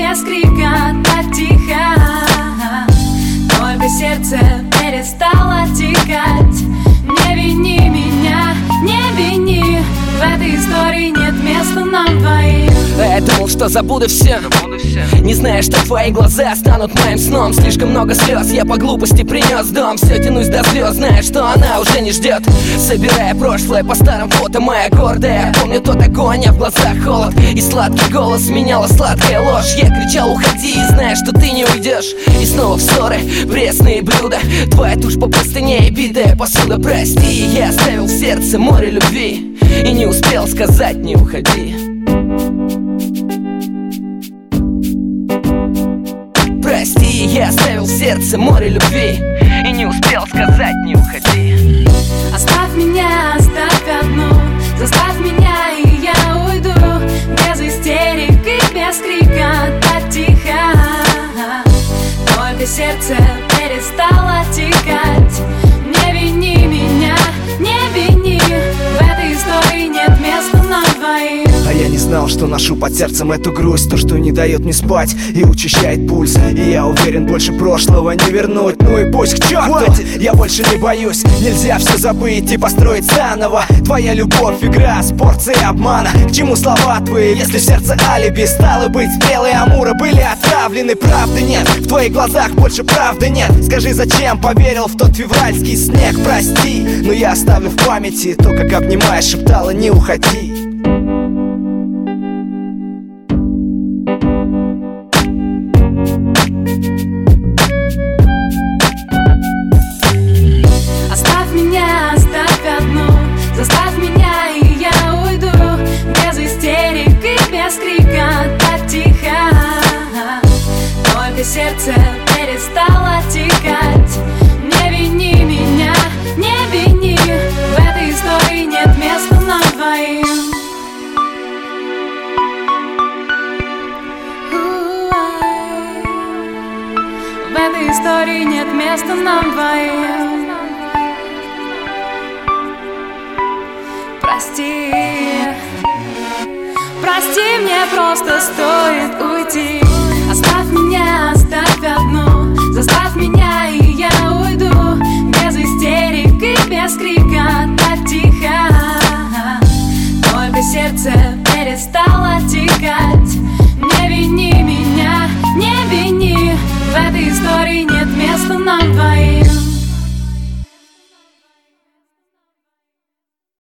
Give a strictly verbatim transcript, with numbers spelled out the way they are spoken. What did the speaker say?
без крика, так тихо. Только сердце перестало тикать. Не вини меня, не вини. В этой истории нет места нам двоим. А я думал, что забуду все, не зная, что твои глаза станут моим сном. Слишком много слез я по глупости принес в дом. Все тянусь до слез, зная, что она уже не ждет. Собирая прошлое по старым фото, моя гордая. Помню тот огонь, а в глазах холод. И сладкий голос меняла сладкая ложь. Я кричал: уходи, зная, что ты не уйдешь. И снова в ссоры, пресные блюда. Твоя тушь по простыне и битая посуда. Прости, я оставил в сердце море любви и не успел сказать: не уходи. Прости, я оставил в сердце море любви и не успел сказать: не уходи. Оставь меня, оставь одну, заставь меня, и я уйду. Без истерик и без крика, так тихо. Только сердце перестало тикать. Не вини меня, не вини. В этой истории нет места нам двоим. А я не знал, что ношу под сердцем эту грусть, то, что не дает мне спать и учащает пульс. И я уверен, больше прошлого не вернуть. Ну и пусть к черту, хватит, я больше не боюсь. Нельзя все забыть и построить заново. Твоя любовь — игра с порцией обмана. К чему слова твои, если в сердце алиби? Стало быть, белые амуры были отравлены. Правды нет, в твоих глазах больше правды нет. Скажи, зачем поверил в тот февральский снег? Прости, но я оставлю в памяти то, как обнимаешь, шептала: не уходи. Оставь меня, оставь одну, заставь меня, и я уйду. Без истерик и без крика, так тихо. Только сердце перестало тикать. Не вини меня, не вини. В этой истории нет места нам двоим. В этой истории нет места нам двоим. Прости, прости, мне просто стоит уйти. Оставь меня, оставь одну, заставь меня,